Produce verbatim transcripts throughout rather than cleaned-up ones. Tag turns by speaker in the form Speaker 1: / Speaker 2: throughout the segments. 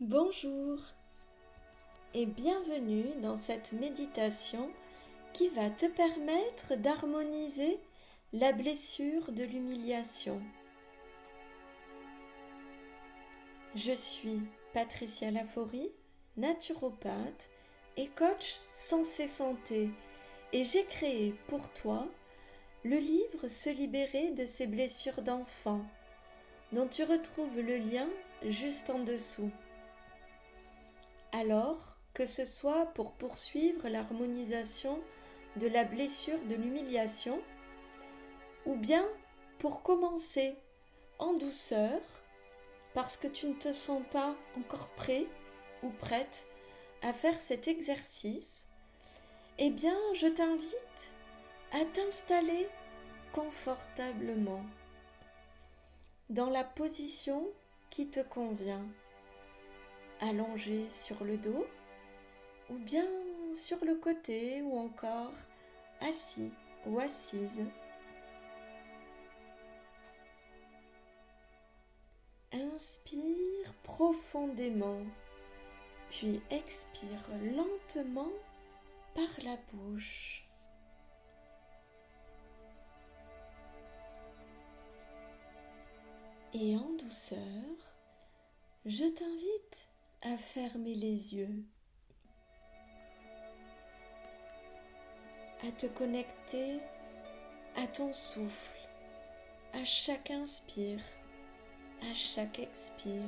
Speaker 1: Bonjour et bienvenue dans cette méditation qui va te permettre d'harmoniser la blessure de l'humiliation. Je suis Patricia Laforie, naturopathe et coach Sensé Santé, et j'ai créé pour toi le livre Se libérer de ses blessures d'enfant, dont tu retrouves le lien juste en dessous. Alors, que ce soit pour poursuivre l'harmonisation de la blessure de l'humiliation, ou bien pour commencer en douceur, parce que tu ne te sens pas encore prêt ou prête à faire cet exercice, eh bien, je t'invite à t'installer confortablement dans la position qui te convient, allongé sur le dos ou bien sur le côté ou encore assis ou assise. Inspire profondément, puis expire lentement par la bouche. Et en douceur, je t'invite à fermer les yeux, à te connecter à ton souffle, à chaque inspire, à chaque expire.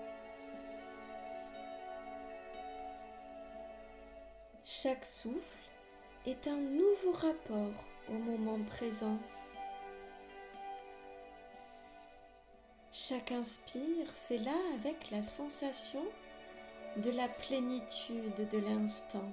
Speaker 1: Chaque souffle est un nouveau rapport au moment présent. Chaque inspire fait-la avec la sensation de la plénitude de l'instant.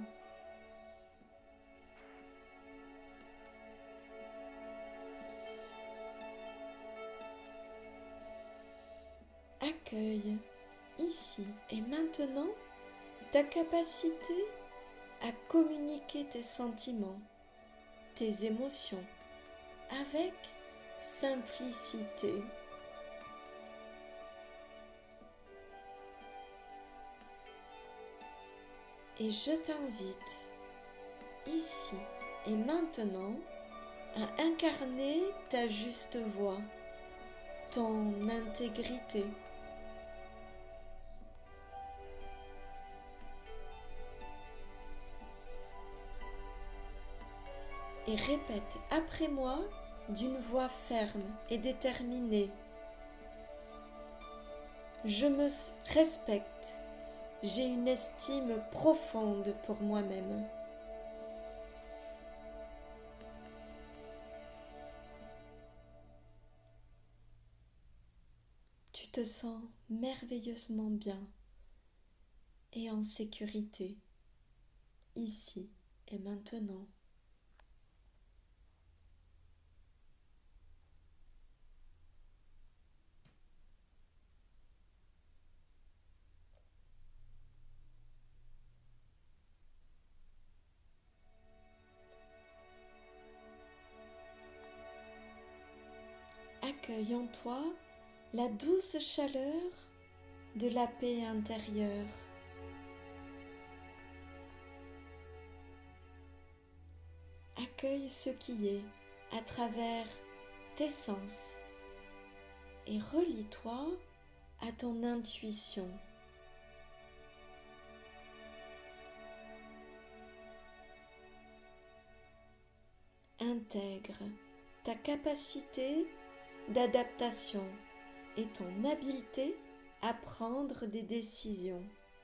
Speaker 1: Accueille ici et maintenant ta capacité à communiquer tes sentiments, tes émotions avec simplicité. Et je t'invite ici et maintenant à incarner ta juste voix, ton intégrité. Et répète après moi d'une voix ferme et déterminée. Je me respecte. J'ai une estime profonde pour moi-même. Tu te sens merveilleusement bien et en sécurité, ici et maintenant. Accueille en toi la douce chaleur de la paix intérieure. Accueille ce qui est à travers tes sens et relie-toi à ton intuition. Intègre ta capacité d'adaptation et ton habileté à prendre des décisions.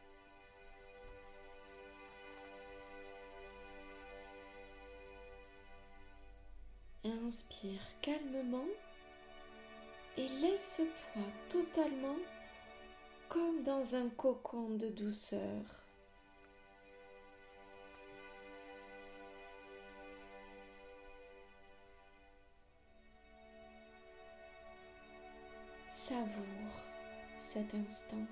Speaker 1: Inspire calmement et laisse-toi totalement comme dans un cocon de douceur. Savoure cet instant.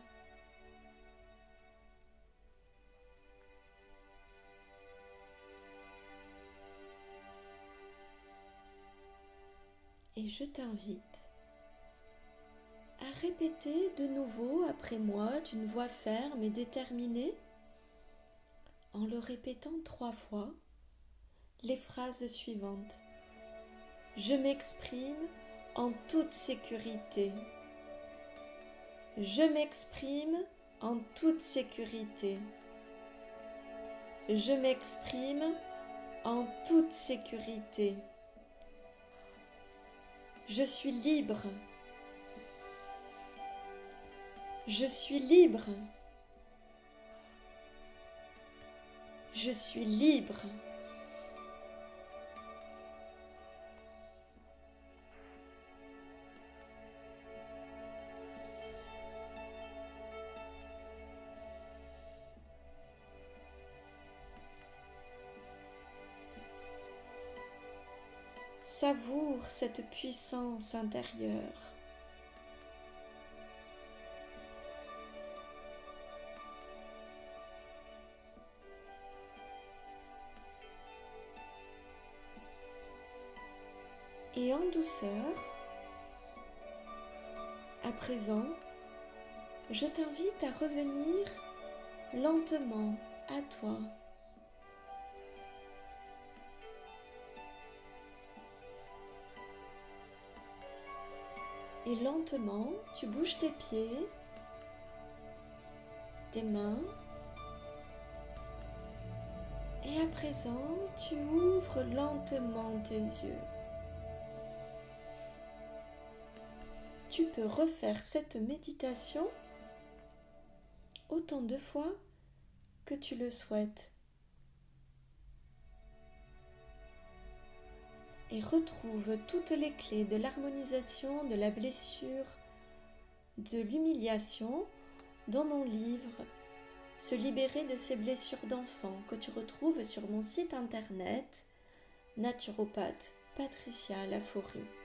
Speaker 1: Et je t'invite à répéter de nouveau après moi d'une voix ferme et déterminée, en le répétant trois fois, les phrases suivantes. Je m'exprime en toute sécurité. Je m'exprime en toute sécurité. Je m'exprime en toute sécurité. Je suis libre. Je suis libre. Je suis libre. Savoure cette puissance intérieure. Et en douceur, à présent, je t'invite à revenir lentement à toi. Et lentement, tu bouges tes pieds, tes mains. Et à présent, tu ouvres lentement tes yeux. Tu peux refaire cette méditation autant de fois que tu le souhaites. Et retrouve toutes les clés de l'harmonisation, de la blessure, de l'humiliation dans mon livre « Se libérer de ses blessures d'enfant » que tu retrouves sur mon site internet naturopathe Patricia Laforêt.